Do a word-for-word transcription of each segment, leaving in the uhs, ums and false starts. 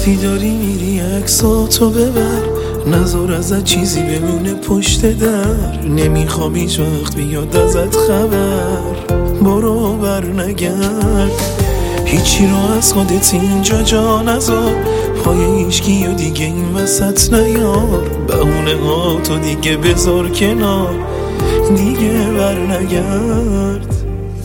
وقتی داری میری عکساتو ببر، نذار ازت چیزی بمونه پشت در. نمیخوام هیچ وقت بیاد ازت خبر، برو بر نگرد. هیچی رو از خودت اینجا جا نذار، پای هیچکی و دیگه این وسط نیار. بهونه ها تو دیگه بذار کنار، دیگه بر نگرد.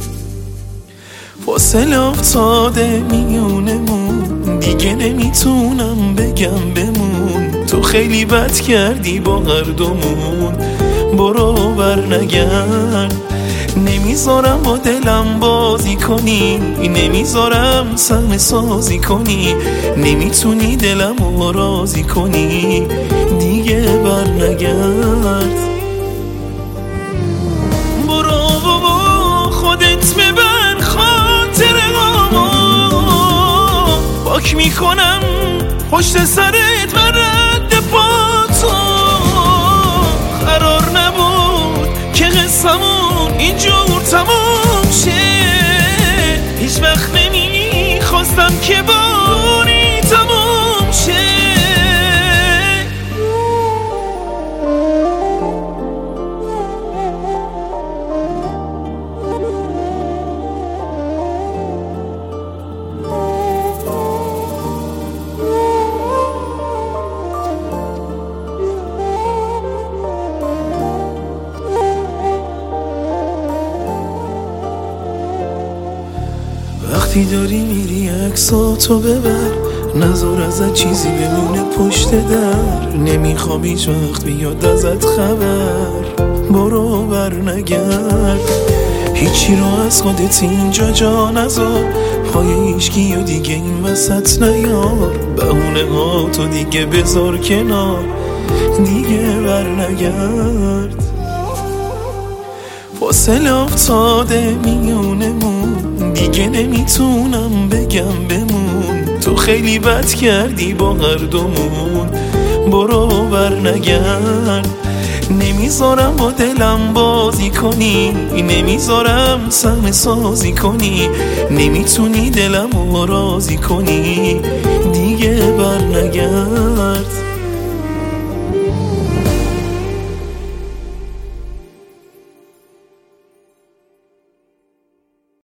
فاصله افتاده میونمون، دیگه نمیتونم بگم بمون. تو خیلی بد کردی با هر دومون، برو بر نگرد. نمیذارم با دلم بازی کنی، نمیذارم صحنه سازی کنی. نمیتونی دلم رو راضی کنی، دیگه بر نگرد. برو بابا خودت ببر خاطرهامو، پاک میکنم پشت سرت و رد پاتو. قرار نبود که قصمون اینجور تمام شه، هیچ وقت نمیخواستم که باری تمام شه. وقتی داری میری عکساتو ببر، نذار ازت چیزی بمونه پشت در. نمیخوام هیچ وقت بیاد ازت خبر، برو بر نگرد. هیچی رو از خودت اینجا جا نذار، پای هیچکی و دیگه این وسط نیار. بهونه ها تو دیگه بذار کنار، دیگه بر نگرد. فاصله افتاده میونمون، دیگه نمیتونم بگم بمون. تو خیلی بد کردی با هر دومون، برو بر نگرد. نمیذارم با دلم بازی کنی، نمیذارم صحنه سازی کنی. نمیتونی دلم رو راضی کنی، دیگه بر نگرد.